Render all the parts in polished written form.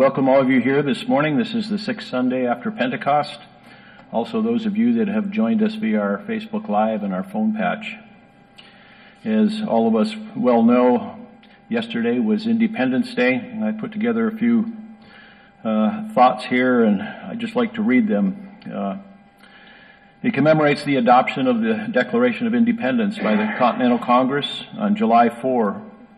welcome all of you here this morning. This is the sixth Sunday after Pentecost. Also those of you that have joined us via our Facebook Live and our phone patch. As all of us well know, yesterday was Independence Day, and I put together a few thoughts here, and I'd just like to read them. It commemorates the adoption of the Declaration of Independence by the Continental Congress on July 4,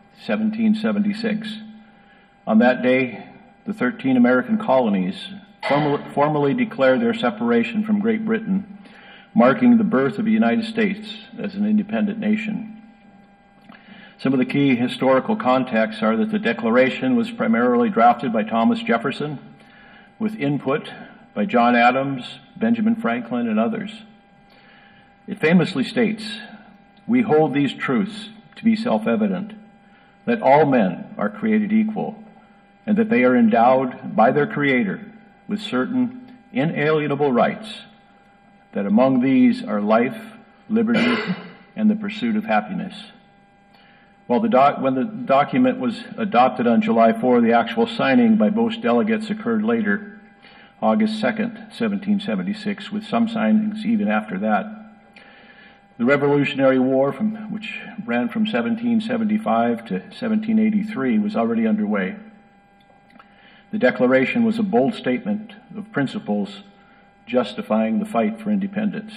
1776. On that day, the 13 American colonies formally declared their separation from Great Britain, marking the birth of the United States as an independent nation. Some of the key historical contexts are that the Declaration was primarily drafted by Thomas Jefferson, with input by John Adams, Benjamin Franklin, and others. It famously states, "We hold these truths to be self-evident, that all men are created equal, and that they are endowed by their Creator with certain inalienable rights, that among these are life, liberty, and the pursuit of happiness." When the document was adopted on July 4, the actual signing by both delegates occurred later, August 2nd, 1776, with some signings even after that. The Revolutionary War, which ran from 1775 to 1783, was already underway. The Declaration was a bold statement of principles justifying the fight for independence.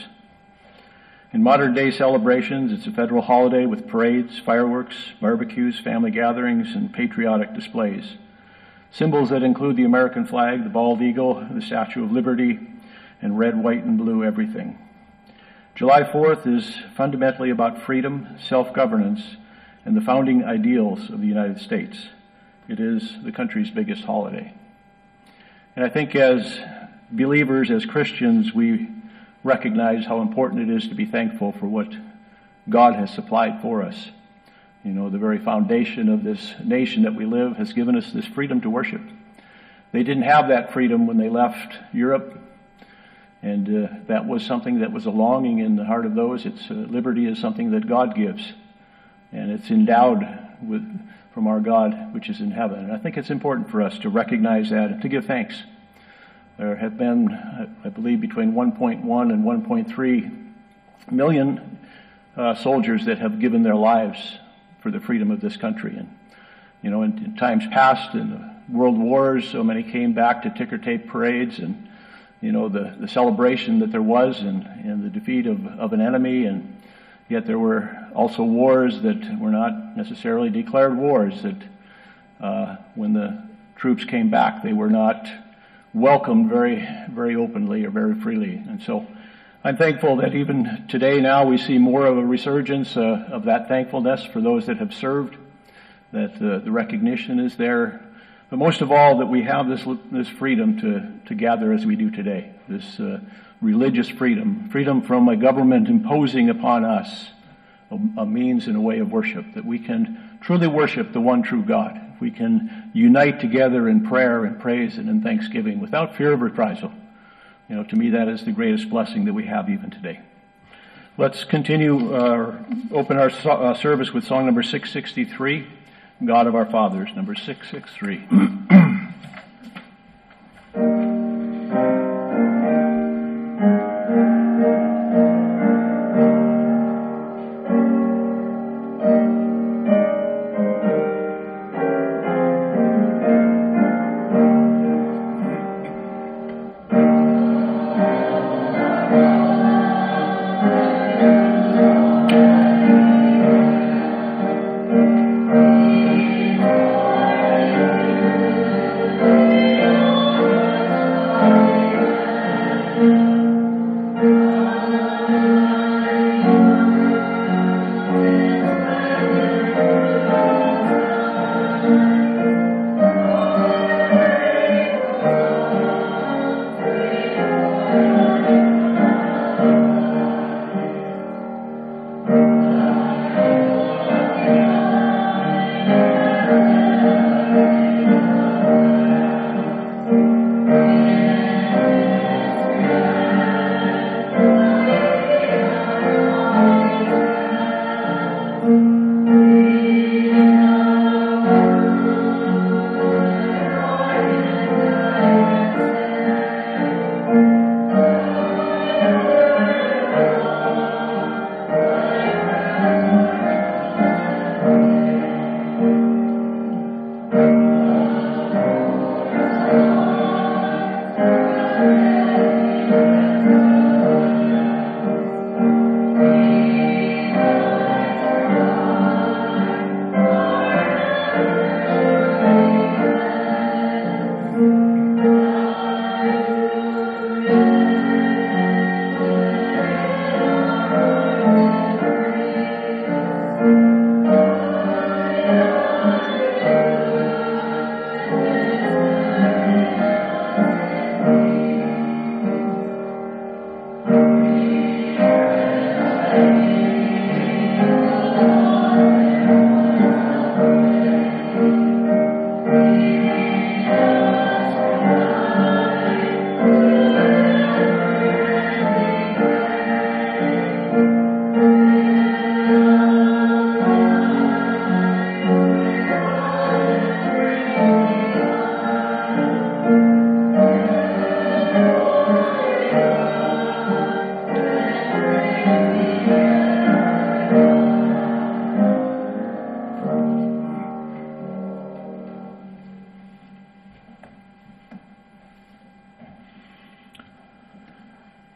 In modern-day celebrations, it's a federal holiday with parades, fireworks, barbecues, family gatherings, and patriotic displays. Symbols that include the American flag, the bald eagle, the Statue of Liberty, and red, white, and blue everything. July 4th is fundamentally about freedom, self-governance, and the founding ideals of the United States. It is the country's biggest holiday. And I think as believers, as Christians, we recognize how important it is to be thankful for what God has supplied for us. You know, the very foundation of this nation that we live has given us this freedom to worship. They didn't have that freedom when they left Europe, and that was something that was a longing in the heart of those. Liberty is something that God gives, and it's endowed from our God which is in heaven. And I think it's important for us to recognize that and to give thanks. There have been, I believe, between 1.1 and 1.3 million soldiers that have given their lives for the freedom of this country. And, you know, in times past, in the world wars, so many came back to ticker tape parades and, you know, the celebration that there was and the defeat of an enemy. And yet there were also wars that were not necessarily declared wars, that when the troops came back, they were not welcomed very, very openly or very freely. And so I'm thankful that even today now we see more of a resurgence of that thankfulness for those that have served, that the recognition is there, but most of all that we have this freedom to gather as we do today, this religious freedom from a government imposing upon us a means and a way of worship, that we can truly worship the one true God. We can unite together in prayer and praise and in thanksgiving without fear of reprisal. You know, to me that is the greatest blessing that we have even today. Let's continue, open our service with song number 663, God of Our Fathers, number 663.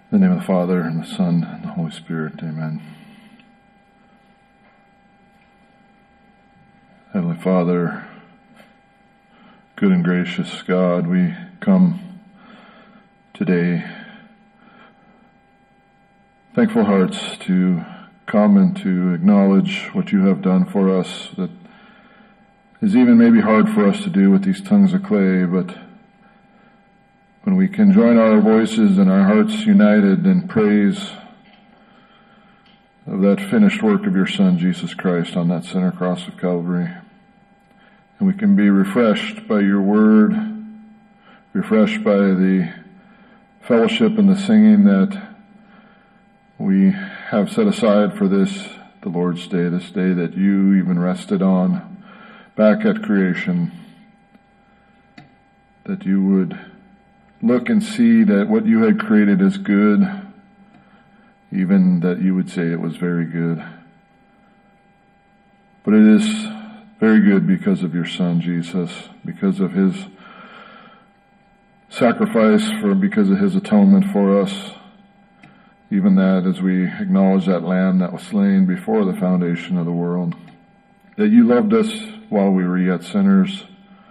In the name of the Father, and the Son, and the Holy Spirit. Amen. Heavenly Father, good and gracious God, we come today, thankful hearts to come and to acknowledge what you have done for us that is even maybe hard for us to do with these tongues of clay, but when we can join our voices and our hearts united in praise of that finished work of your Son, Jesus Christ, on that center cross of Calvary. And we can be refreshed by your word, refreshed by the fellowship and the singing that we have set aside for this, the Lord's Day, this day that you even rested on back at creation, that you would look and see that what you had created is good, even that you would say it was very good. But it is very good because of your Son, Jesus, because of his sacrifice, because of his atonement for us. Even that, as we acknowledge that Lamb that was slain before the foundation of the world, that you loved us while we were yet sinners.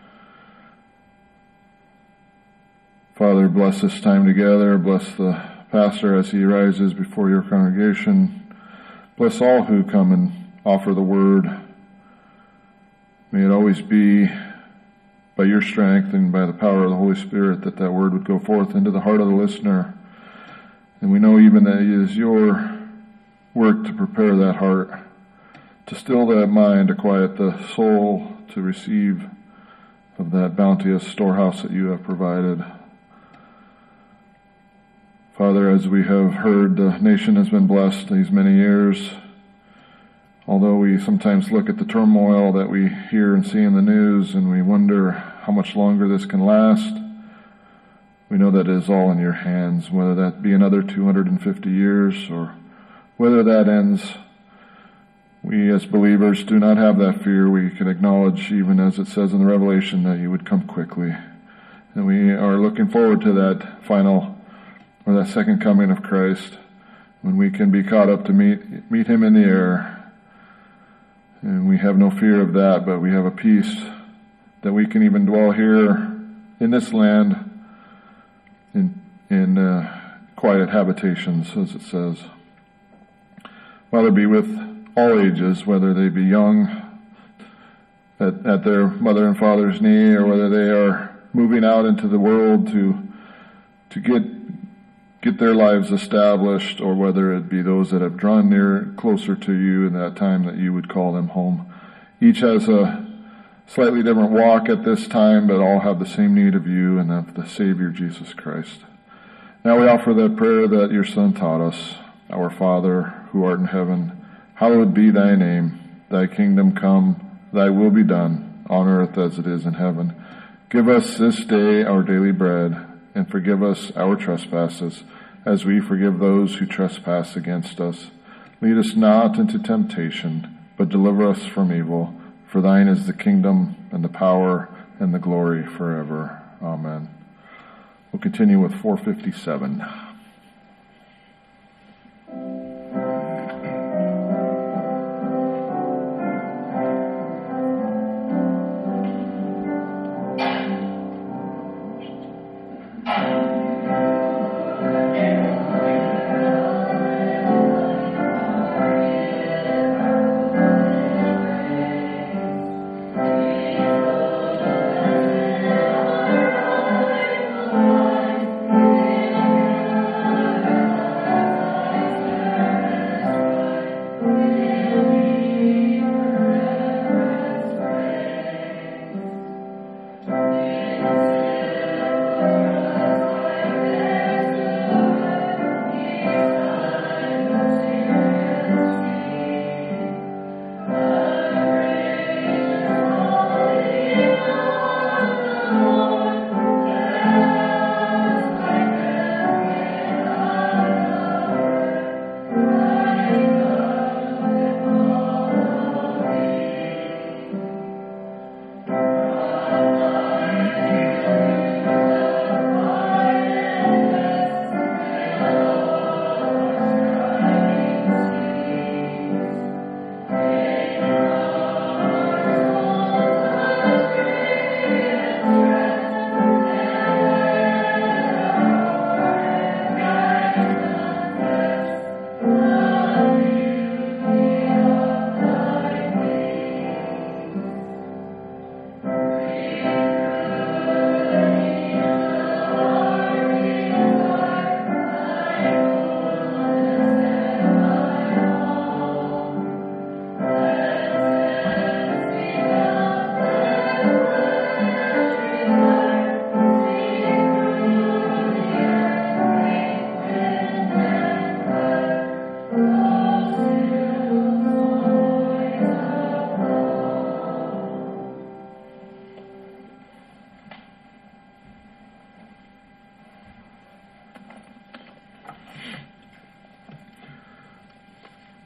Father, bless this time together. Bless the pastor as he rises before your congregation. Bless all who come and offer the word. May it always be by your strength and by the power of the Holy Spirit that that word would go forth into the heart of the listener. And we know even that it is your work to prepare that heart, to still that mind, to quiet the soul, to receive of that bounteous storehouse that you have provided. Father, as we have heard, the nation has been blessed these many years. Although we sometimes look at the turmoil that we hear and see in the news and we wonder how much longer this can last, we know that it is all in your hands, whether that be another 250 years or whether that ends. We as believers do not have that fear. We can acknowledge, even as it says in the Revelation, that you would come quickly. And we are looking forward to that final or that second coming of Christ, when we can be caught up to meet him in the air. And we have no fear of that, but we have a peace that we can even dwell here in this land in quiet habitations, as it says. Father, be with all ages, whether they be young at their mother and father's knee, or whether they are moving out into the world to get their lives established, or whether it be those that have drawn closer to you in that time that you would call them home. Each has a slightly different walk at this time, but all have the same need of you and of the Savior, Jesus Christ. Now we offer that prayer that your Son taught us. Our Father, who art in heaven, hallowed be thy name. Thy kingdom come, thy will be done, on earth as it is in heaven. Give us this day our daily bread, and forgive us our trespasses, as we forgive those who trespass against us. Lead us not into temptation, but deliver us from evil. For thine is the kingdom, and the power, and the glory forever. Amen. We'll continue with 457.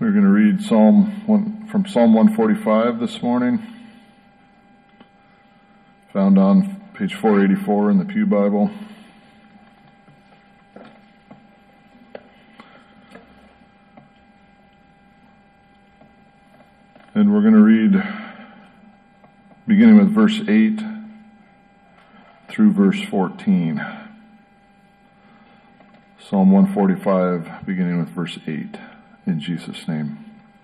We're going to read from Psalm 145 this morning, found on page 484 in the Pew Bible. And we're going to read beginning with verse 8 through verse 14. Psalm 145, beginning with verse 8, in Jesus' name.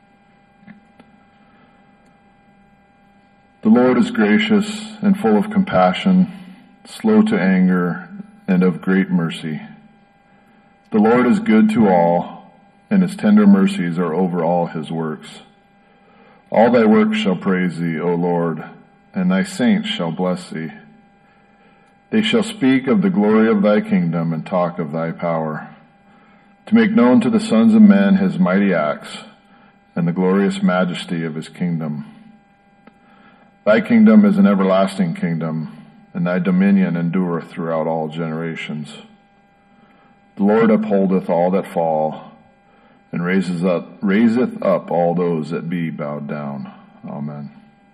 The Lord is gracious and full of compassion, slow to anger, and of great mercy. The Lord is good to all, and his tender mercies are over all his works. All thy works shall praise thee, O Lord, and thy saints shall bless thee. They shall speak of the glory of thy kingdom and talk of thy power, to make known to the sons of men his mighty acts and the glorious majesty of his kingdom. Thy kingdom is an everlasting kingdom, and thy dominion endureth throughout all generations. The Lord upholdeth all that fall, and raiseth up all those that be bowed down. Amen.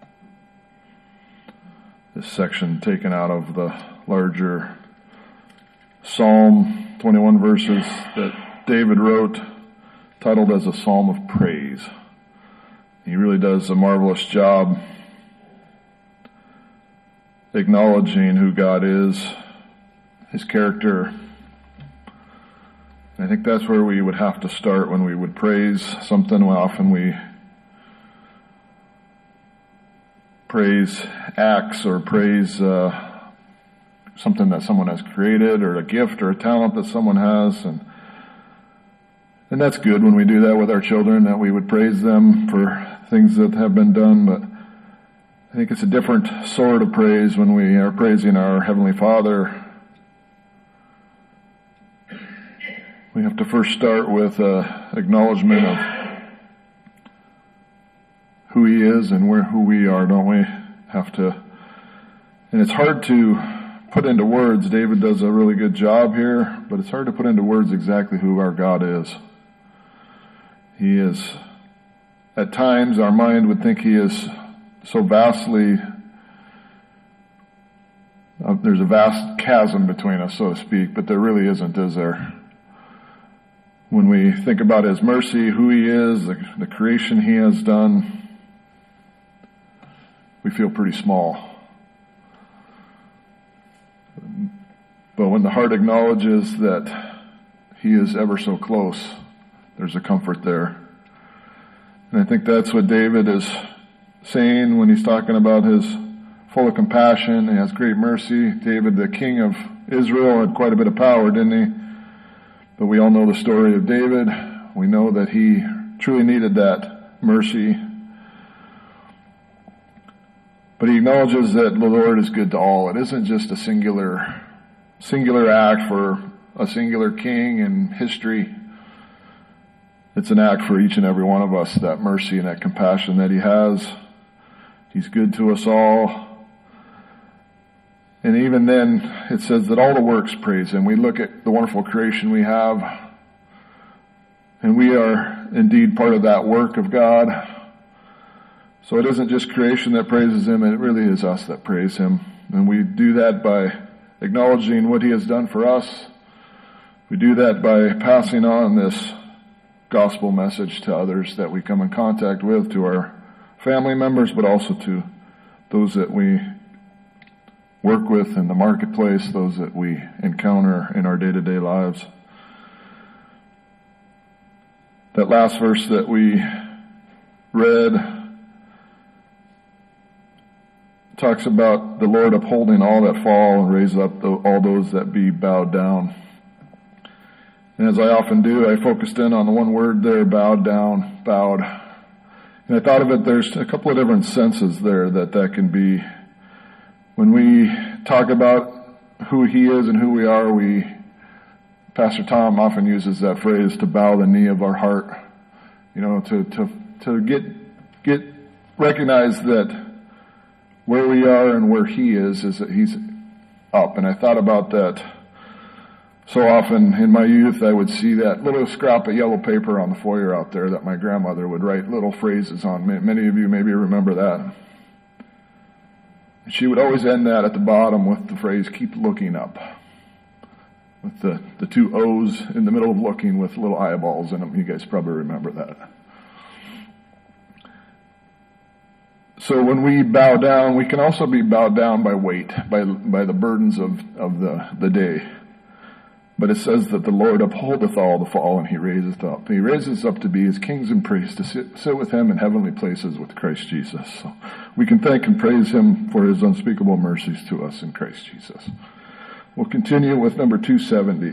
This section taken out of the larger Psalm, 21 verses that David wrote, titled as a Psalm of Praise. He really does a marvelous job acknowledging who God is, his character. I think that's where we would have to start when we would praise something. Often we praise acts or praise something that someone has created, or a gift or a talent that someone has, and that's good when we do that with our children, that we would praise them for things that have been done. But I think it's a different sort of praise when we are praising our Heavenly Father. We have to first start with acknowledgement of who He is and who we are, don't we? And it's hard to put into words. David does a really good job here, but it's hard to put into words exactly who our God is. He is, at times, our mind would think He is so vastly, there's a vast chasm between us, so to speak, but there really isn't, is there? When we think about His mercy, who He is, the creation He has done, we feel pretty small. But when the heart acknowledges that He is ever so close, there's a comfort there. And I think that's what David is saying when he's talking about his full of compassion. He has great mercy. David, the king of Israel, had quite a bit of power, didn't he? But we all know the story of David. We know that he truly needed that mercy. But he acknowledges that the Lord is good to all. It isn't just a singular act for a singular king in history. It's an act for each and every one of us, that mercy and that compassion that He has. He's good to us all. And even then, it says that all the works praise Him. We look at the wonderful creation we have, and we are indeed part of that work of God. So it isn't just creation that praises Him, it really is us that praise Him. And we do that by acknowledging what He has done for us. We do that by passing on this gospel message to others that we come in contact with, to our family members, but also to those that we work with in the marketplace, those that we encounter in our day-to-day lives. That last verse that we read talks about the Lord upholding all that fall and raise up all those that be bowed down. And as I often do, I focused in on the one word there, bowed down, bowed. And I thought of it, there's a couple of different senses there that can be. When we talk about who He is and who we are, Pastor Tom often uses that phrase, to bow the knee of our heart. You know, to recognize that where we are and where He is that He's up. And I thought about that So often in my youth I would see that little scrap of yellow paper on the foyer out there that my grandmother would write little phrases on. Many of you maybe remember that. And she would always end that at the bottom with the phrase, "Keep looking up." With the two O's in the middle of looking with little eyeballs in them. You guys probably remember that. So when we bow down, we can also be bowed down by weight, by the burdens of the day. But it says that the Lord upholdeth all the fallen, He raiseth up. He raises up to be His kings and priests, to sit with Him in heavenly places with Christ Jesus. So we can thank and praise Him for His unspeakable mercies to us in Christ Jesus. We'll continue with number 270.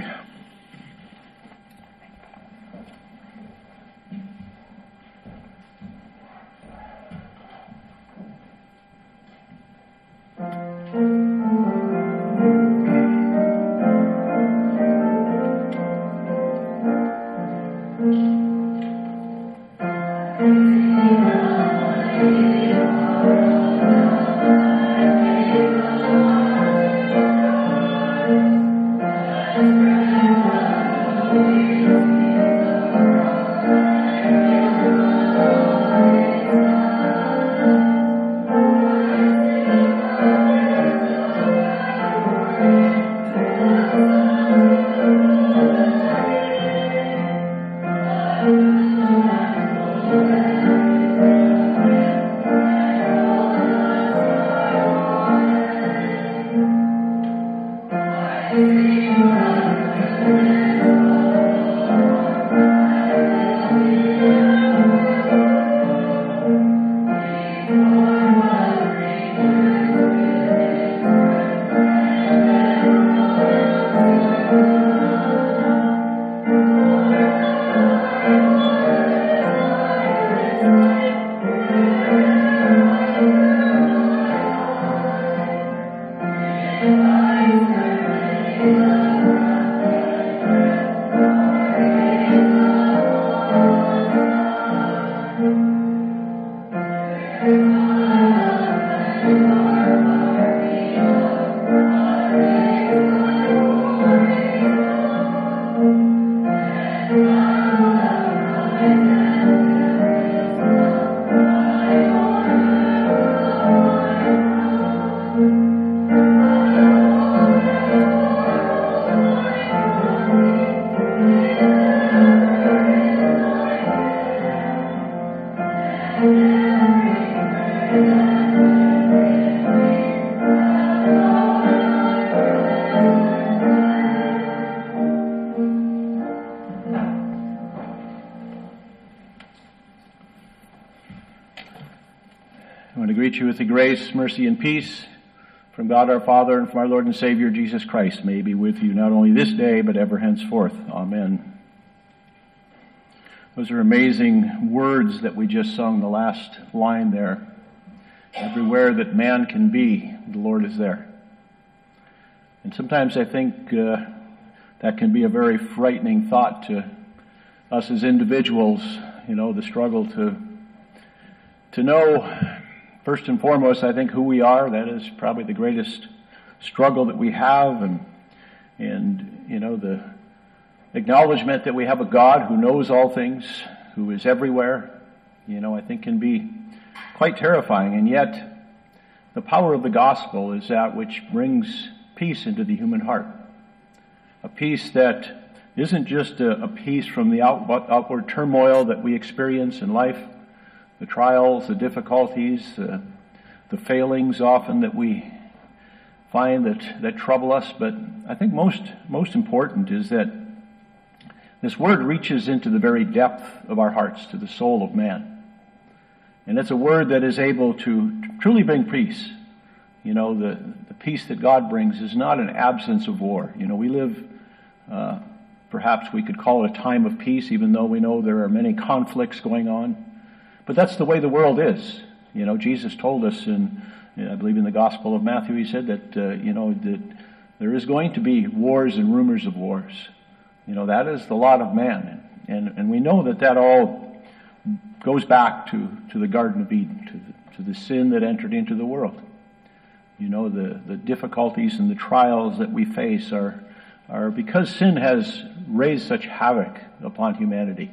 I want to greet you with the grace, mercy, and peace from God our Father and from our Lord and Savior Jesus Christ. May He be with you not only this day, but ever henceforth. Amen. Those are amazing words that we just sung, the last line there. Everywhere that man can be, the Lord is there. And sometimes I think that can be a very frightening thought to us as individuals, the struggle to know, first and foremost, I think who we are. That is probably the greatest struggle that we have, and the acknowledgement that we have a God who knows all things, who is everywhere, I think can be quite terrifying. And yet, the power of the gospel is that which brings peace into the human heart. A peace that isn't just a peace from the outward turmoil that we experience in life, the trials, the difficulties, the failings often that we find that trouble us. But I think most important is that this word reaches into the very depth of our hearts, to the soul of man. And it's a word that is able to truly bring peace. The peace that God brings is not an absence of war. We live, perhaps we could call it a time of peace, even though we know there are many conflicts going on. But that's the way the world is. Jesus told us I believe in the Gospel of Matthew, He said that, that there is going to be wars and rumors of wars. That is the lot of man. And we know that all goes back to the Garden of Eden, to the sin that entered into the world. The difficulties and the trials that we face are are because sin has raised such havoc upon humanity.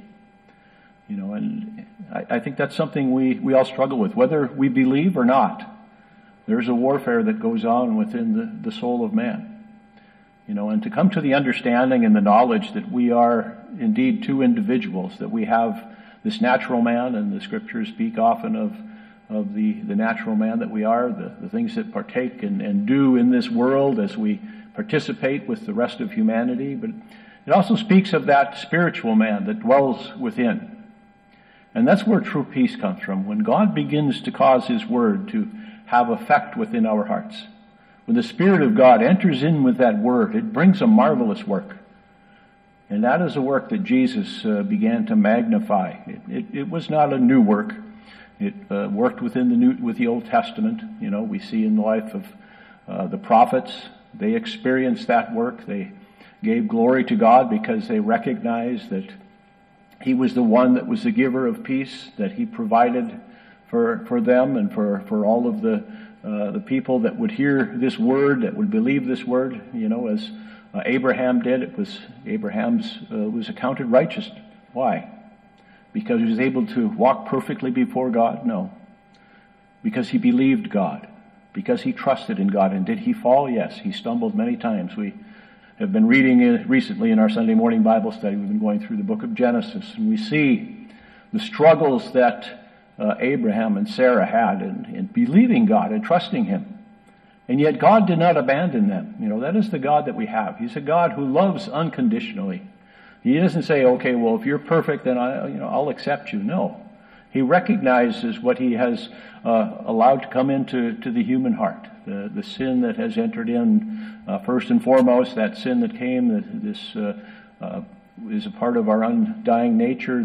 And I think that's something we all struggle with, whether we believe or not. There's a warfare that goes on within the soul of man. And to come to the understanding and the knowledge that we are indeed two individuals, that we have this natural man, and the scriptures speak often of the natural man that we are, the things that partake and do in this world as we participate with the rest of humanity. But it also speaks of that spiritual man that dwells within. And that's where true peace comes from, when God begins to cause His Word to have effect within our hearts. When the Spirit of God enters in with that Word, it brings a marvelous work. And that is a work that Jesus began to magnify. It was not a new work. It worked with the Old Testament. We see in the life of the prophets, they experienced that work. They gave glory to God because they recognized that He was the one that was the giver of peace, that He provided for them and for all of the people that would hear this word, that would believe this word. As Abraham did, Abraham's was accounted righteous. Why? Because he was able to walk perfectly before God? No. Because he believed God. Because he trusted in God. And did he fall? Yes. He stumbled many times. We have been reading recently in our Sunday morning Bible study. We've been going through the book of Genesis, and we see the struggles that Abraham and Sarah had in believing God and trusting Him. And yet God did not abandon them. That is the God that we have. He's a God who loves unconditionally. He doesn't say, okay, well, if you're perfect, then I'll accept you. No. He recognizes what He has allowed to come into the human heart. The sin that has entered in, first and foremost, that sin that came, this is a part of our undying nature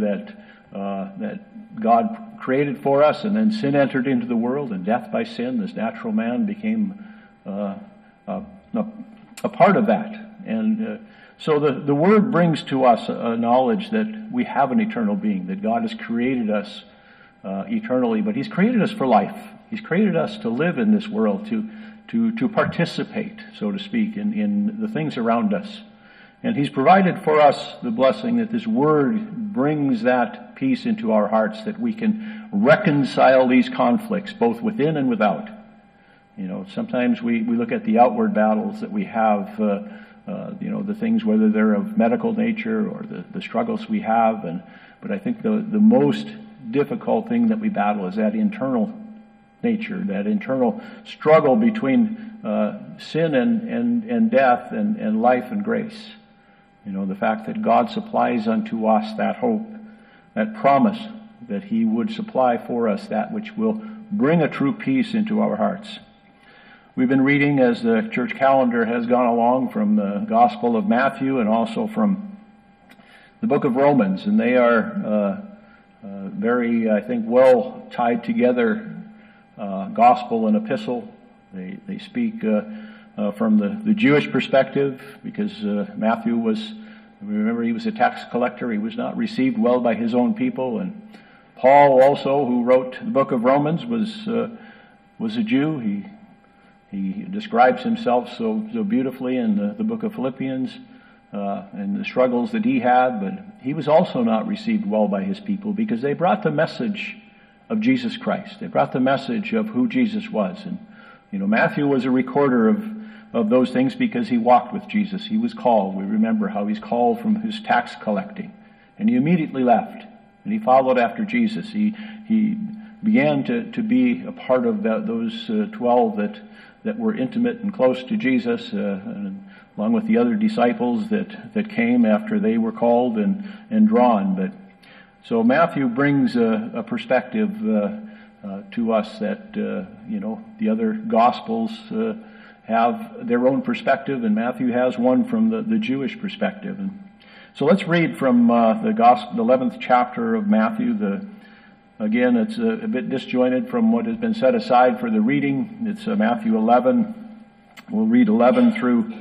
that God created for us, and then sin entered into the world, and death by sin, this natural man, became a part of that. And so the Word brings to us a knowledge that we have an eternal being, that God has created us eternally, but He's created us for life. He's created us to live in this world, to participate, so to speak, in the things around us. And He's provided for us the blessing that this Word brings that peace into our hearts, that we can reconcile these conflicts, both within and without. Sometimes we look at the outward battles that we have, the things, whether they're of medical nature or the struggles we have, but I think the most difficult thing that we battle is that internal nature, that internal struggle between sin and death and life and grace. The fact that God supplies unto us that hope, that promise that He would supply for us that which will bring a true peace into our hearts. We've been reading, as the church calendar has gone along, from the Gospel of Matthew and also from the book of Romans, and they are very, I think, well tied together, gospel and epistle. They speak from the Jewish perspective, because Matthew remember, he was a tax collector. He was not received well by his own people. And Paul also, who wrote the book of Romans, was a Jew. He describes himself so beautifully in the book of Philippians, and the struggles that he had, but he was also not received well by his people, because they brought the message of Jesus Christ. They brought the message of who Jesus was. And Matthew was a recorder of those things because he walked with Jesus. He was called. We remember how he's called from his tax collecting, and he immediately left, and he followed after Jesus. He began to be a part of those 12 that were intimate and close to Jesus, and along with the other disciples that came after they were called and drawn. But so Matthew brings a perspective to us that the other Gospels have their own perspective, and Matthew has one from the Jewish perspective. And so let's read from the 11th chapter of Matthew. Again, it's a bit disjointed from what has been set aside for the reading. It's Matthew 11. We'll read 11 through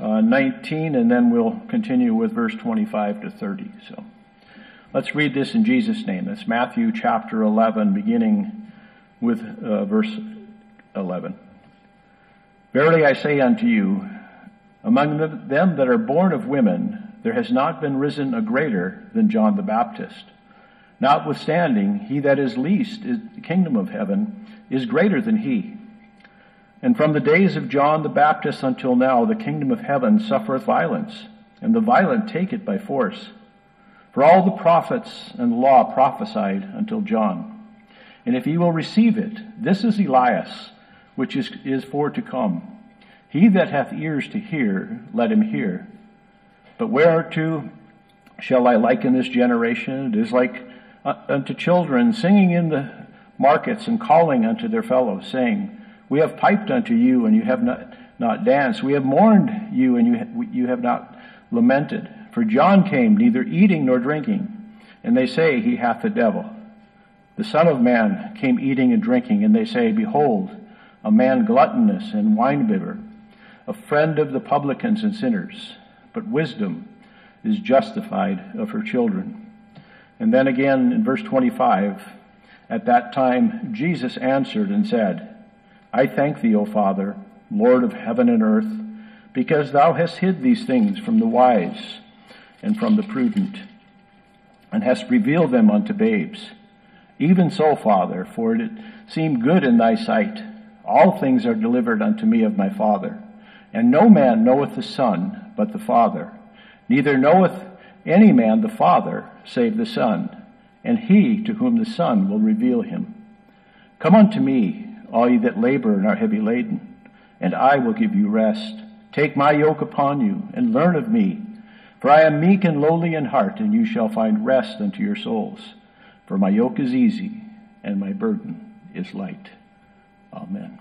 19, and then we'll continue with verse 25 to 30. So let's read this in Jesus' name. That's Matthew chapter 11, beginning with verse 11. Verily I say unto you, Among them that are born of women, there has not been risen a greater than John the Baptist. Notwithstanding, he that is least in the kingdom of heaven is greater than he. And from the days of John the Baptist until now, the kingdom of heaven suffereth violence, and the violent take it by force. For all the prophets and the law prophesied until John. And if ye will receive it, this is Elias, which is for to come. He that hath ears to hear, let him hear. But whereto shall I liken this generation? It is like unto children singing in the markets and calling unto their fellows, saying, We have piped unto you, and you have not danced. We have mourned you, and you have not lamented. For John came neither eating nor drinking, and they say he hath the devil. The Son of Man came eating and drinking, and they say, Behold, a man gluttonous and winebibber, a friend of the publicans and sinners. But wisdom is justified of her children. And then again in verse 25, At that time Jesus answered and said, I thank thee, O Father, Lord of heaven and earth, because thou hast hid these things from the wise and from the prudent, and hast revealed them unto babes. Even so, Father, for it seemed good in thy sight. All things are delivered unto me of my Father. And no man knoweth the Son but the Father. Neither knoweth any man the Father save the Son, and he to whom the Son will reveal him. Come unto me, all ye that labor and are heavy laden, and I will give you rest. Take my yoke upon you, and learn of me. For I am meek and lowly in heart, and you shall find rest unto your souls. For my yoke is easy, and my burden is light. Amen.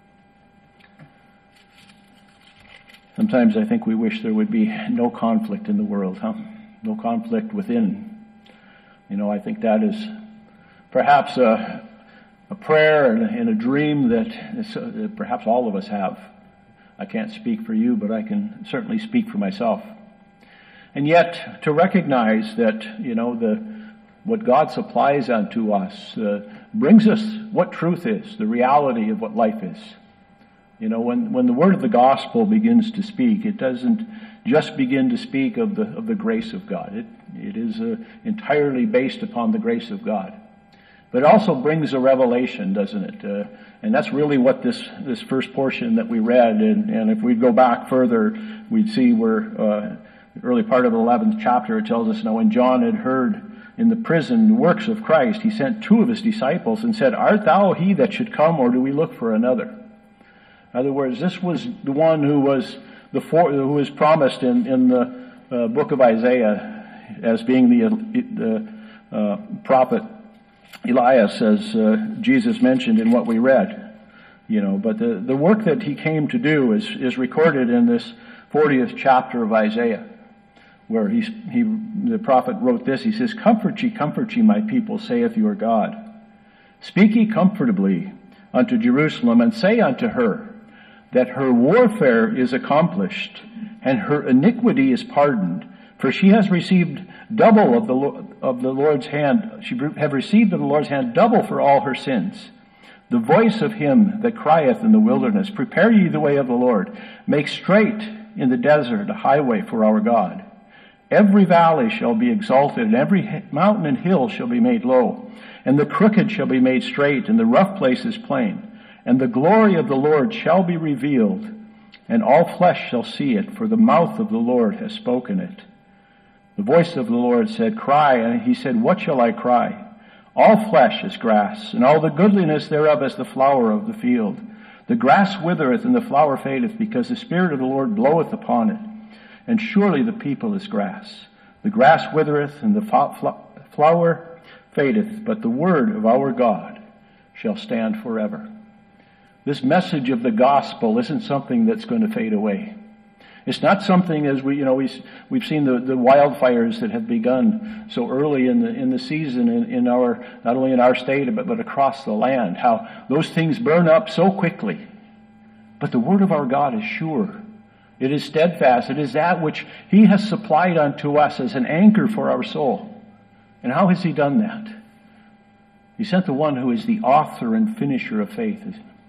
Sometimes I think we wish there would be no conflict in the world, No conflict within. I think that is perhaps a prayer and a dream that perhaps all of us have. I can't speak for you, but I can certainly speak for myself. And yet, to recognize that, what God supplies unto us brings us what truth is, the reality of what life is. When the word of the gospel begins to speak, it doesn't just begin to speak of the grace of God. It is entirely based upon the grace of God. But it also brings a revelation, doesn't it? And that's really what this first portion that we read. And if we go back further, we'd see where the early part of the 11th chapter, it tells us, now when John had heard in the prison the works of Christ, he sent 2 of his disciples and said, Art thou he that should come, or do we look for another? In other words, this was the one who was promised in the book of Isaiah as being the prophet Elias, as Jesus mentioned in what we read. But the work that he came to do is recorded in this 40th chapter of Isaiah, where the prophet wrote this. He says, comfort ye, my people, saith your God. Speak ye comfortably unto Jerusalem, and say unto her, that her warfare is accomplished, and her iniquity is pardoned. For she has received double of the Lord's hand. She have received of the Lord's hand double for all her sins. The voice of him that crieth in the wilderness, prepare ye the way of the Lord. Make straight in the desert a highway for our God. Every valley shall be exalted, and every mountain and hill shall be made low. And the crooked shall be made straight, and the rough places plain. And the glory of the Lord shall be revealed, and all flesh shall see it, for the mouth of the Lord has spoken it. The voice of the Lord said, Cry. And he said, What shall I cry? All flesh is grass, and all the goodliness thereof as the flower of the field. The grass withereth, and the flower fadeth, because the Spirit of the Lord bloweth upon it. And surely the people is grass. The grass withereth, and the flower fadeth, but the word of our God shall stand forever. This message of the gospel isn't something that's going to fade away. It's not something, as we've seen the wildfires that have begun so early in the season in our, not only in our state but across the land, how those things burn up so quickly. But the word of our God is sure. It is steadfast. It is that which he has supplied unto us as an anchor for our soul. And how has he done that? He sent the one who is the author and finisher of faith.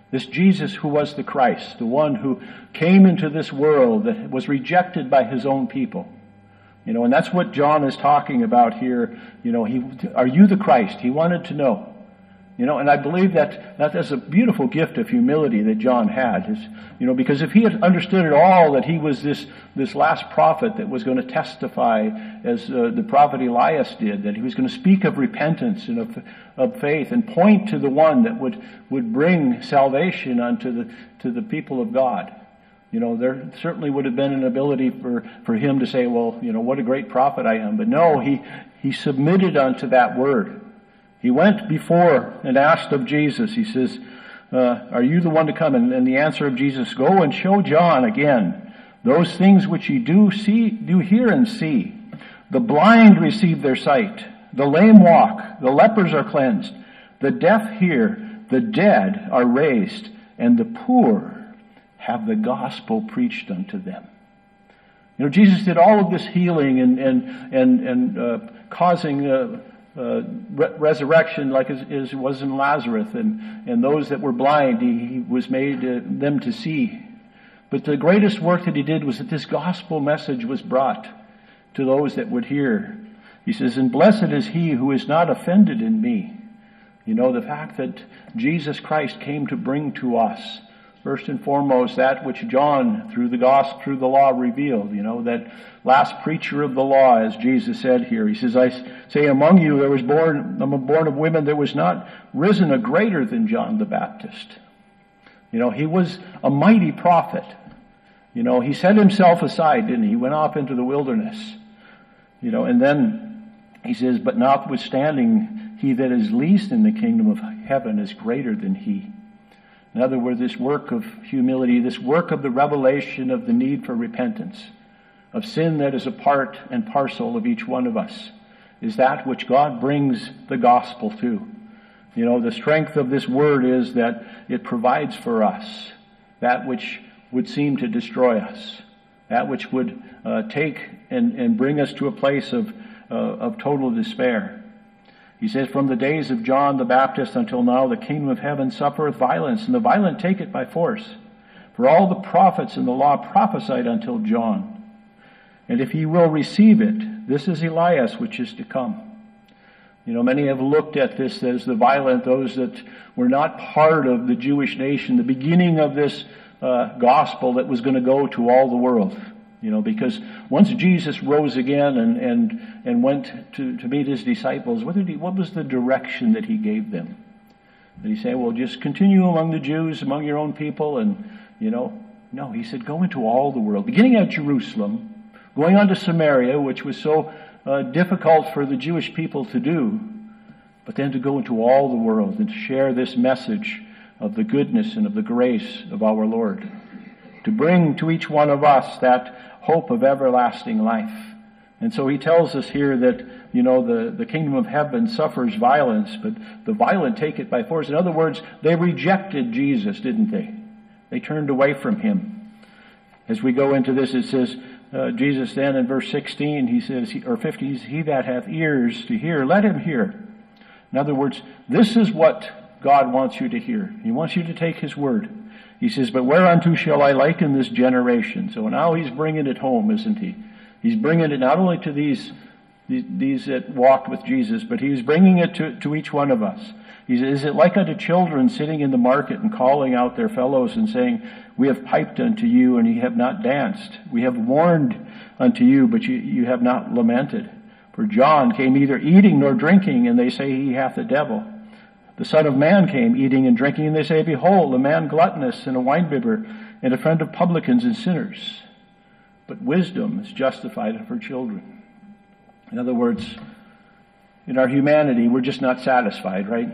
This Jesus who was the Christ, the one who came into this world that was rejected by his own people. And that's what John is talking about here. Are you the Christ? He wanted to know. And I believe that is a beautiful gift of humility that John had. Because if he had understood at all that he was this last prophet that was going to testify as the prophet Elias did, that he was going to speak of repentance and of faith and point to the one that would bring salvation unto the people of God. There certainly would have been an ability for him to say, well, what a great prophet I am. But no, he submitted unto that word. He went before and asked of Jesus. He says, are you the one to come? And the answer of Jesus, go and show John again those things which you do hear and see. The blind receive their sight. The lame walk. The lepers are cleansed. The deaf hear. The dead are raised. And the poor have the gospel preached unto them. Jesus did all of this healing and causing resurrection like as was in Lazarus, and those that were blind he was made them to see. But the greatest work that he did was that this gospel message was brought to those that would hear. He says, and blessed is he who is not offended in me. The fact that Jesus Christ came to bring to us, first and foremost, that which John, through the gospel, through the law, revealed. That last preacher of the law, as Jesus said here. He says, I say among you I'm born of women, there was not risen a greater than John the Baptist. He was a mighty prophet. He set himself aside, didn't he? He went off into the wilderness. And then he says, but notwithstanding, he that is least in the kingdom of heaven is greater than he. In other words, this work of humility, this work of the revelation of the need for repentance, of sin that is a part and parcel of each one of us, is that which God brings the gospel to. The strength of this word is that it provides for us that which would seem to destroy us, that which would take and bring us to a place of total despair. He says, from the days of John the Baptist until now, the kingdom of heaven suffereth violence, and the violent take it by force. For all the prophets in the law prophesied until John. And if ye will receive it, this is Elias which is to come. Many have looked at this as the violent, those that were not part of the Jewish nation, the beginning of this gospel that was going to go to all the world. Because once Jesus rose again and went to meet his disciples, what was the direction that he gave them? Did he say, well, just continue among the Jews, among your own people? No, he said, go into all the world, beginning at Jerusalem, going on to Samaria, which was so difficult for the Jewish people to do, but then to go into all the world and to share this message of the goodness and of the grace of our Lord. To bring to each one of us that hope of everlasting life. And so he tells us here that, the kingdom of heaven suffers violence, but the violent take it by force. In other words, they rejected Jesus, didn't they? They turned away from him. As we go into this, it says, Jesus then in verse 16, he says, or 50, he that hath ears to hear, let him hear. In other words, this is what God wants you to hear. He wants you to take his word. He says, but whereunto shall I liken this generation? So now he's bringing it home, isn't he? He's bringing it not only to these that walked with Jesus, but he's bringing it to each one of us. He says, is it like unto children sitting in the market and calling out their fellows and saying, we have piped unto you and ye have not danced. We have mourned unto you, but you have not lamented. For John came neither eating nor drinking, and they say he hath a devil. The Son of Man came eating and drinking, and they say, behold, a man gluttonous and a winebibber, and a friend of publicans and sinners. But wisdom is justified of her children. In other words, in our humanity, we're just not satisfied, right?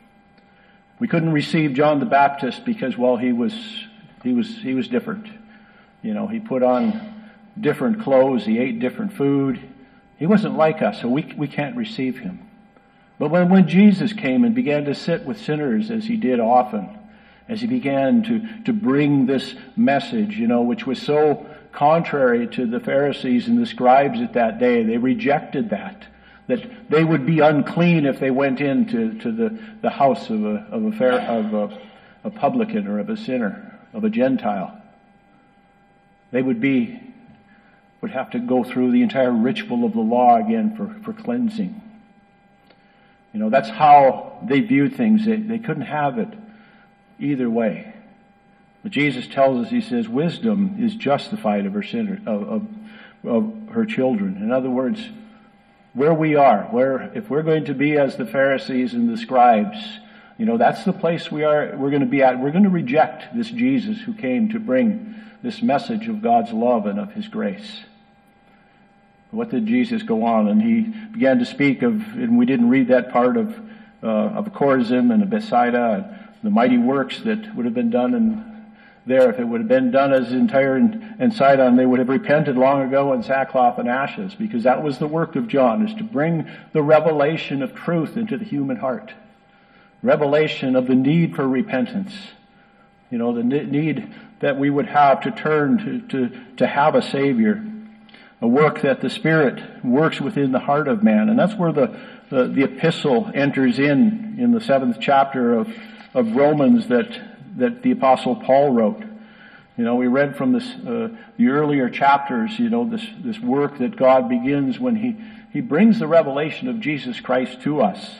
We couldn't receive John the Baptist because, well, he was different. He put on different clothes, he ate different food. He wasn't like us, so we can't receive him. But when Jesus came and began to sit with sinners, as he did often, as he began to bring this message, which was so contrary to the Pharisees and the scribes at that day, they rejected that they would be unclean if they went into the house of a publican or of a sinner, of a Gentile. They would have to go through the entire ritual of the law again for cleansing. That's how they viewed things. They couldn't have it either way. But Jesus tells us, he says, wisdom is justified of her sinner, of her children. In other words, where we are, if we're going to be as the Pharisees and the scribes, that's the place we're going to be at. We're going to reject this Jesus who came to bring this message of God's love and of His grace. What did Jesus go on? And He began to speak of, and we didn't read that part of Chorazin and of Bethsaida, and the mighty works that would have been done there. If it would have been done as entire in Sidon, they would have repented long ago in sackcloth and ashes, because that was the work of John, is to bring the revelation of truth into the human heart. Revelation of the need for repentance. The need that we would have to turn to have a Savior. A work that the Spirit works within the heart of man. And that's where the epistle enters in the 7th chapter of Romans that the Apostle Paul wrote. We read from the earlier chapters, this work that God begins when He brings the revelation of Jesus Christ to us.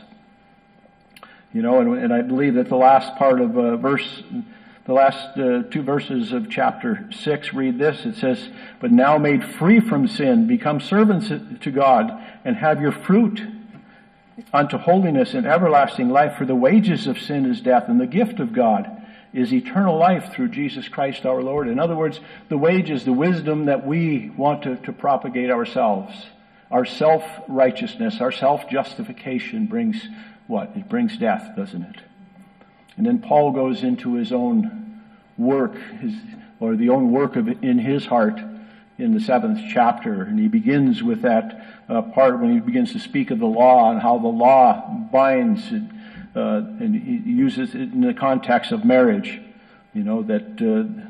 And I believe that the last part of the last two verses of chapter 6 read this. It says, "But now made free from sin, become servants to God, and have your fruit unto holiness and everlasting life. For the wages of sin is death, and the gift of God is eternal life through Jesus Christ our Lord." In other words, the wages, the wisdom that we want to propagate ourselves, our self-righteousness, our self-justification brings what? It brings death, doesn't it? And then Paul goes into his own work, the own work in his heart in the 7th chapter. And he begins with that part when he begins to speak of the law and how the law binds, and he uses it in the context of marriage. That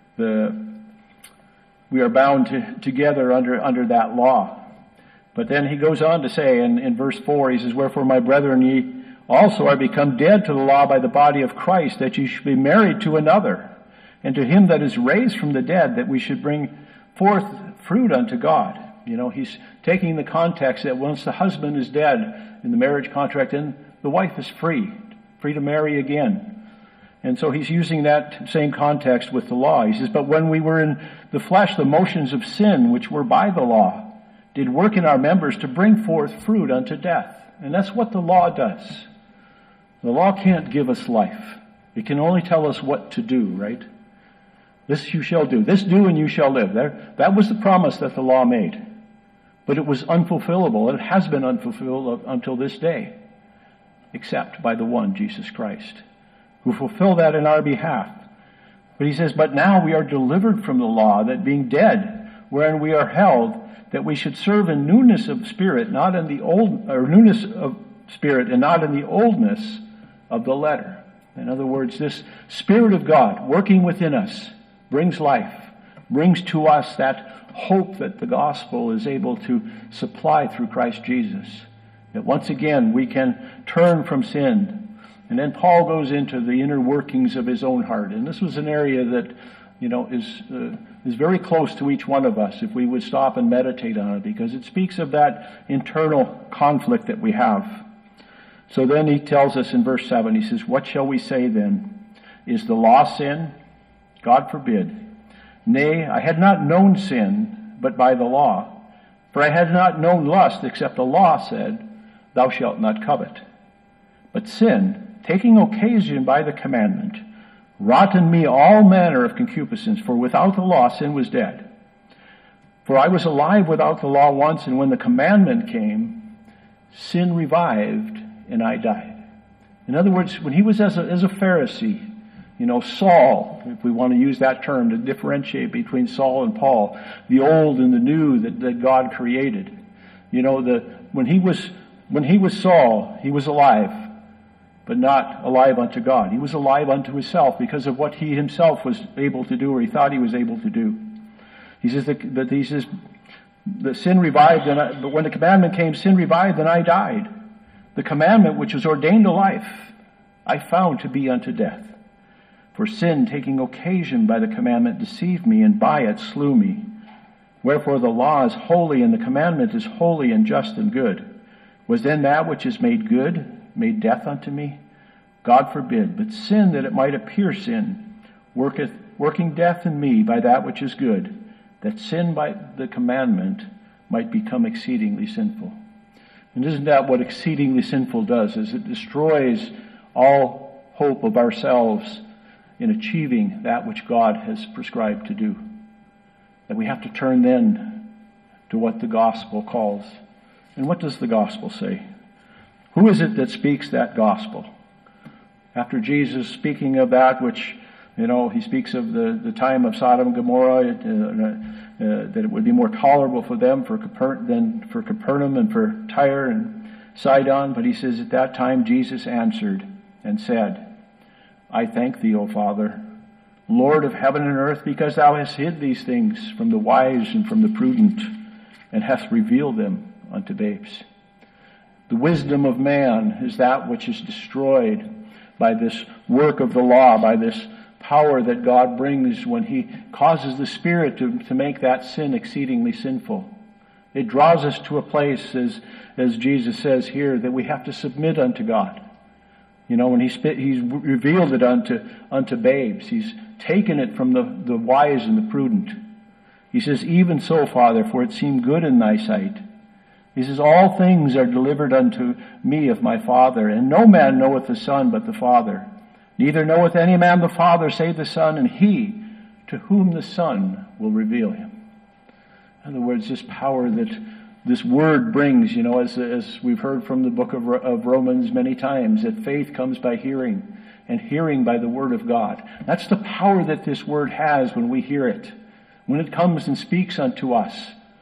we are bound together under that law. But then he goes on to say in verse 4, he says, "Wherefore, my brethren, ye also are become dead to the law by the body of Christ, that ye should be married to another, and to him that is raised from the dead, that we should bring forth fruit unto God." He's taking the context that once the husband is dead in the marriage contract, then the wife is free to marry again. And so he's using that same context with the law. He says, "But when we were in the flesh, the motions of sin, which were by the law, did work in our members to bring forth fruit unto death." And that's what the law does. The law can't give us life. It can only tell us what to do, right? This you shall do. This do and you shall live. That was the promise that the law made. But it was unfulfillable. And it has been unfulfilled until this day. Except by the one, Jesus Christ, who fulfilled that in our behalf. But he says, "But now we are delivered from the law, that being dead, wherein we are held, that we should serve in newness of spirit, not in the old, or newness of spirit, and not in the oldness of the letter." In other words, this Spirit of God working within us brings life, brings to us that hope that the gospel is able to supply through Christ Jesus. That once again we can turn from sin. And then Paul goes into the inner workings of his own heart. And this was an area that, is very close to each one of us if we would stop and meditate on it, because it speaks of that internal conflict that we have. So then he tells us in verse 7, he says, "What shall we say then? Is the law sin? God forbid. Nay, I had not known sin, but by the law. For I had not known lust, except the law said, Thou shalt not covet. But sin, taking occasion by the commandment, wrought in me all manner of concupiscence, for without the law sin was dead. For I was alive without the law once, and when the commandment came, sin revived, and I died." In other words, when he was as a Pharisee, Saul, if we want to use that term to differentiate between Saul and Paul, the old and the new that God created. When he was Saul, he was alive, but not alive unto God. He was alive unto himself because of what he himself was able to do, or he thought he was able to do. He says the sin revived, but when the commandment came, sin revived, and I died. The commandment which was ordained to life, I found to be unto death. For sin, taking occasion by the commandment, deceived me, and by it slew me. Wherefore the law is holy, and the commandment is holy and just and good. Was then that which is made good made death unto me? God forbid. But sin, that it might appear sin, working death in me by that which is good, that sin by the commandment might become exceedingly sinful. And isn't that what exceedingly sinful does? Is it destroys all hope of ourselves in achieving that which God has prescribed to do. That we have to turn then to what the gospel calls. And what does the gospel say? Who is it that speaks that gospel? After Jesus speaking of that which, he speaks of the time of Sodom and Gomorrah, that it would be more tolerable for them than for Capernaum and for Tyre and Sidon. But he says, at that time Jesus answered and said, I thank thee, O Father, Lord of heaven and earth, because thou hast hid these things from the wise and from the prudent, and hast revealed them unto babes. The wisdom of man is that which is destroyed by this work of the law, by this power that God brings when He causes the Spirit to make that sin exceedingly sinful. It draws us to a place, as Jesus says here, that we have to submit unto God. When He's revealed it unto babes. He's taken it from the wise and the prudent. He says, even so, Father, for it seemed good in thy sight. He says, all things are delivered unto me of my Father, and no man knoweth the Son but the Father. Neither knoweth any man the Father save the Son, and he to whom the Son will reveal him. In other words, this power that this word brings, as we've heard from the book of Romans many times, that faith comes by hearing, and hearing by the word of God. That's the power that this word has when we hear it, when it comes and speaks unto us.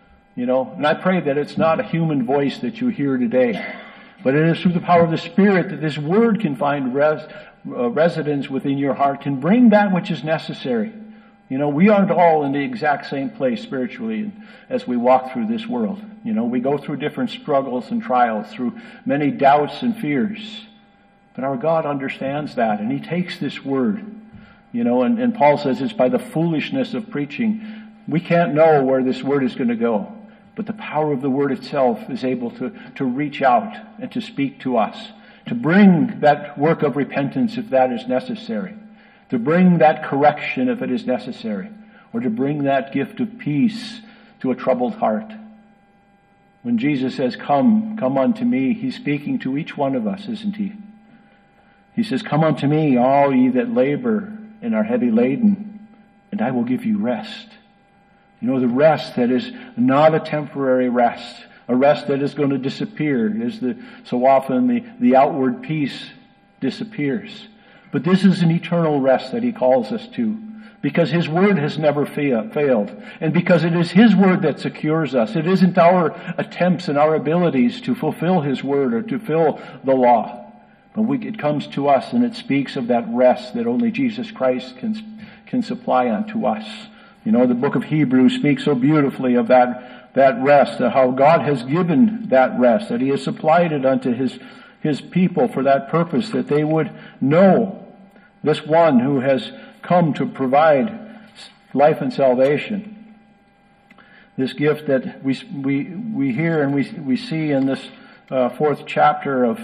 And I pray that it's not a human voice that you hear today, but it is through the power of the Spirit that this word can find residence within your heart, can bring that which is necessary. We aren't all in the exact same place spiritually as we walk through this world. We go through different struggles and trials, through many doubts and fears. But our God understands that, and He takes this word, and Paul says it's by the foolishness of preaching. We can't know where this word is going to go, but the power of the word itself is able to reach out and to speak to us, to bring that work of repentance if that is necessary, to bring that correction if it is necessary, or to bring that gift of peace to a troubled heart. When Jesus says, come unto me, He's speaking to each one of us, isn't He? He says, come unto me, all ye that labor and are heavy laden, and I will give you rest. The rest that is not a temporary rest, a rest that is going to disappear, as so often the outward peace disappears. But this is an eternal rest that He calls us to, because His word has never failed, and because it is His word that secures us. It isn't our attempts and our abilities to fulfill His word or to fill the law. But it comes to us, and it speaks of that rest that only Jesus Christ can supply unto us. The book of Hebrews speaks so beautifully of that rest, how God has given that rest, that He has supplied it unto His people for that purpose, that they would know this one who has come to provide life and salvation. This gift that we hear and we see in this fourth chapter of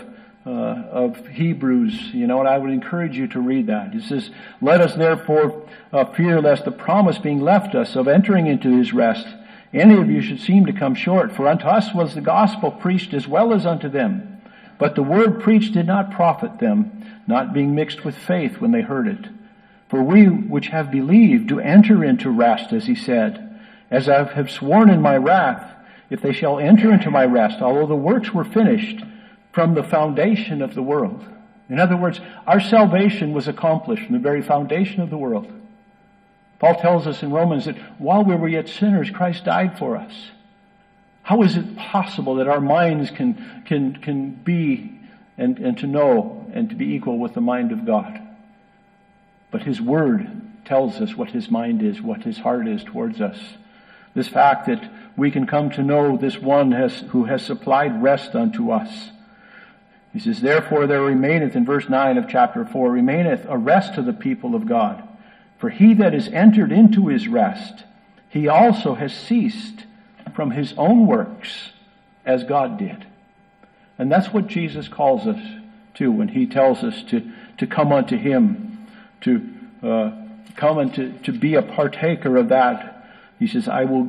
Hebrews, and I would encourage you to read that. It says, let us therefore fear lest the promise being left us of entering into His rest, any of you should seem to come short. For unto us was the gospel preached as well as unto them. But the word preached did not profit them, not being mixed with faith when they heard it. For we which have believed do enter into rest, as He said, as I have sworn in my wrath, if they shall enter into my rest, although the works were finished from the foundation of the world. In other words, our salvation was accomplished from the very foundation of the world. Paul tells us in Romans that while we were yet sinners, Christ died for us. How is it possible that our minds can be and to know and to be equal with the mind of God? But His Word tells us what His mind is, what His heart is towards us. This fact that we can come to know this one who has supplied rest unto us. He says, therefore there remaineth, in verse 9 of chapter 4, remaineth a rest to the people of God. For he that is entered into his rest, he also has ceased from his own works, as God did. And that's what Jesus calls us to when he tells us to come unto him, to come and to be a partaker of that. He says, I will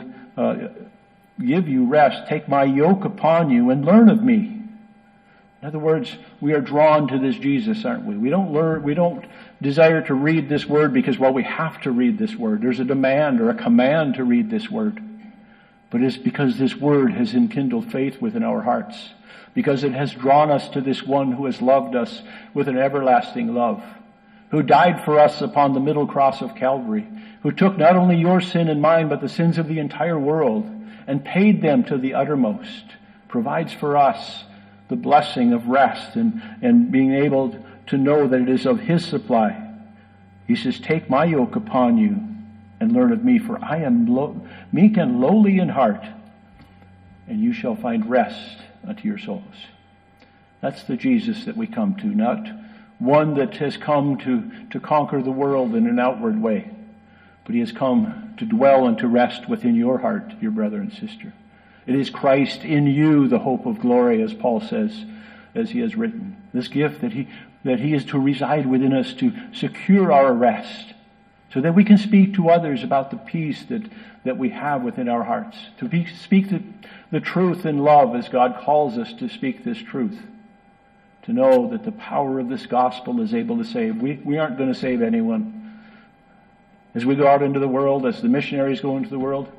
give you rest. Take my yoke upon you and learn of me. In other words, we are drawn to this Jesus, aren't we? We don't desire to read this word because, well, we have to read this word. There's a demand or a command to read this word. But it's because this word has enkindled faith within our hearts. Because it has drawn us to this one who has loved us with an everlasting love. Who died for us upon the middle cross of Calvary. Who took not only your sin and mine, but the sins of the entire world. And paid them to the uttermost. Provides for us the blessing of rest and being able to know that it is of his supply. He says, take my yoke upon you and learn of me, for I am meek and lowly in heart, and you shall find rest unto your souls. That's the Jesus that we come to, not one that has come to conquer the world in an outward way, but he has come to dwell and to rest within your heart, your brother and sister. It is Christ in you, the hope of glory, as Paul says, as he has written. This gift that he is to reside within us to secure our rest, so that we can speak to others about the peace that we have within our hearts. To speak the truth in love as God calls us to speak this truth. To know that the power of this gospel is able to save. We aren't going to save anyone. As we go out into the world, as the missionaries go into the world,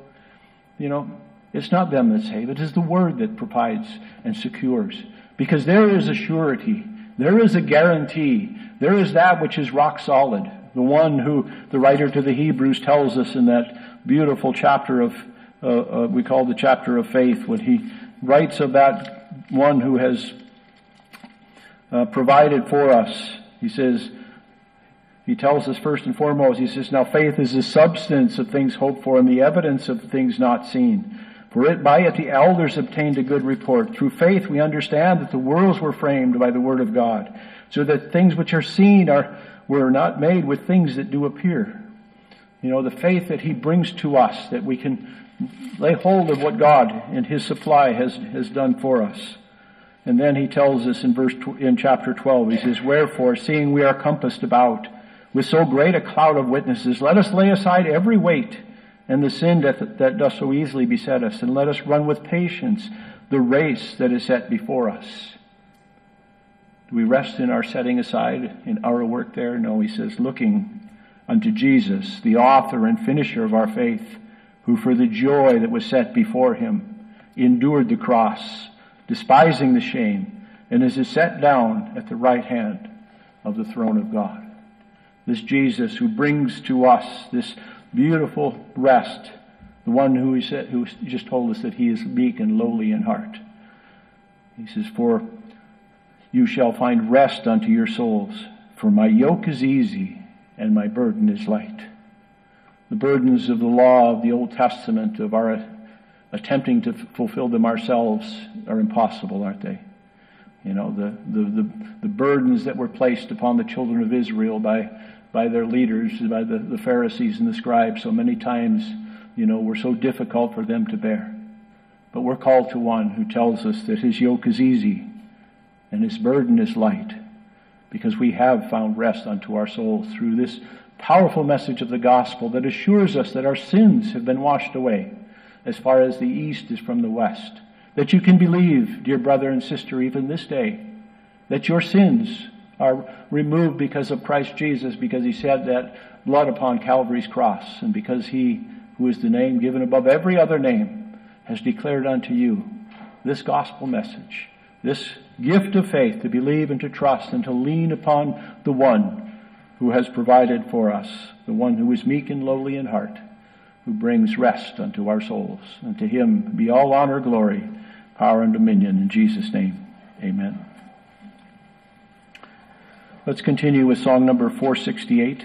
it's not them that save. It is the word that provides and secures. Because there is a surety. There is a guarantee. There is that which is rock solid. The one who the writer to the Hebrews tells us in that beautiful chapter of, we call the chapter of faith, when he writes of that one who has provided for us. He tells us first and foremost, he says, now faith is the substance of things hoped for and the evidence of things not seen. For by it the elders obtained a good report. Through faith we understand that the worlds were framed by the word of God, so that things which are seen were not made with things that do appear. The faith that he brings to us, that we can lay hold of what God and his supply has done for us. And then he tells us in chapter 12, he says, wherefore, seeing we are compassed about with so great a cloud of witnesses, let us lay aside every weight and the sin that doth so easily beset us, and let us run with patience the race that is set before us. Do we rest in our setting aside, in our work there? No, he says, looking unto Jesus, the author and finisher of our faith, who for the joy that was set before him endured the cross, despising the shame, and is set down at the right hand of the throne of God. This Jesus who brings to us this beautiful rest, the one who just told us that he is meek and lowly in heart. He says, for you shall find rest unto your souls, for my yoke is easy and my burden is light. The burdens of the law of the Old Testament, of our attempting to fulfill them ourselves, are impossible, aren't they? The burdens that were placed upon the children of Israel by their leaders, by the Pharisees and the scribes, so many times, were so difficult for them to bear. But we're called to one who tells us that his yoke is easy and his burden is light, because we have found rest unto our souls through this powerful message of the gospel that assures us that our sins have been washed away as far as the east is from the west. That you can believe, dear brother and sister, even this day, that your sins are removed because of Christ Jesus, because he shed that blood upon Calvary's cross, and because he, who is the name given above every other name, has declared unto you this gospel message, this gift of faith to believe and to trust and to lean upon the one who has provided for us, the one who is meek and lowly in heart, who brings rest unto our souls. And to him be all honor, glory, power, and dominion in Jesus' name. Amen. Let's continue with song number 468.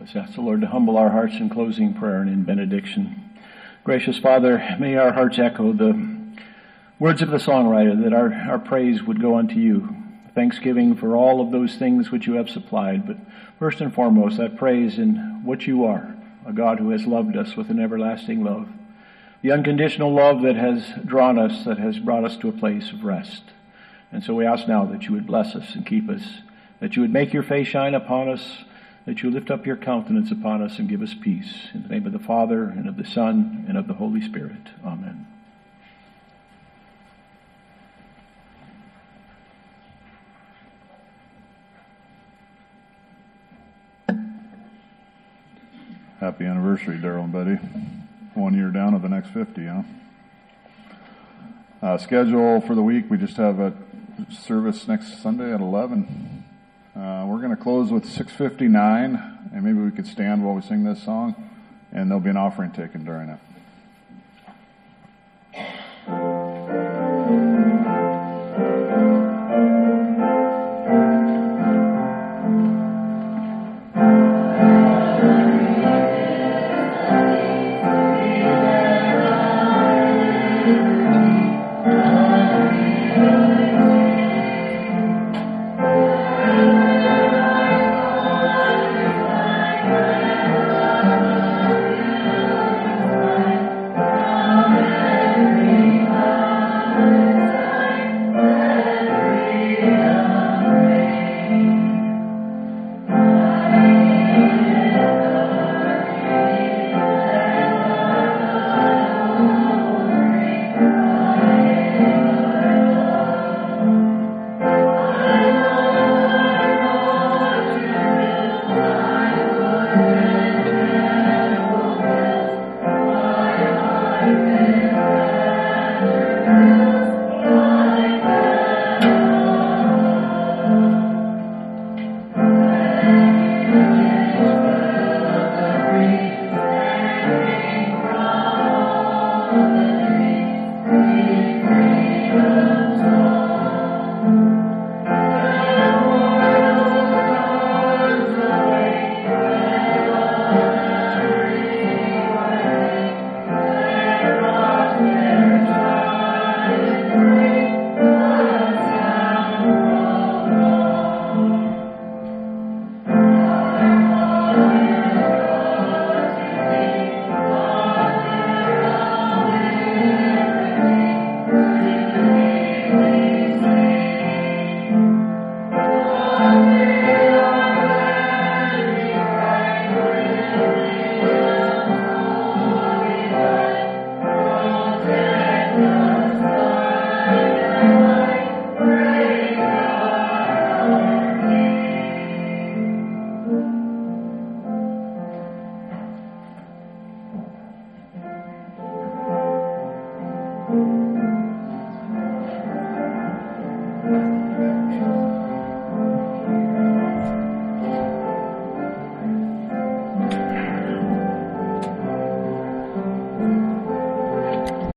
Let's ask the Lord to humble our hearts in closing prayer and in benediction. Gracious Father, may our hearts echo the words of the songwriter, that our praise would go unto you. Thanksgiving for all of those things which you have supplied, but first and foremost, that praise in what you are, a God who has loved us with an everlasting love. The unconditional love that has drawn us, that has brought us to a place of rest. And so we ask now that you would bless us and keep us, that you would make your face shine upon us, that you lift up your countenance upon us and give us peace. In the name of the Father, and of the Son, and of the Holy Spirit. Amen. Happy anniversary, Daryl and Betty. 1 year down of the next 50, huh? Schedule for the week, we just have a service next Sunday at 11. We're going to close with 6:59, and maybe we could stand while we sing this song, and there'll be an offering taken during it. Amen.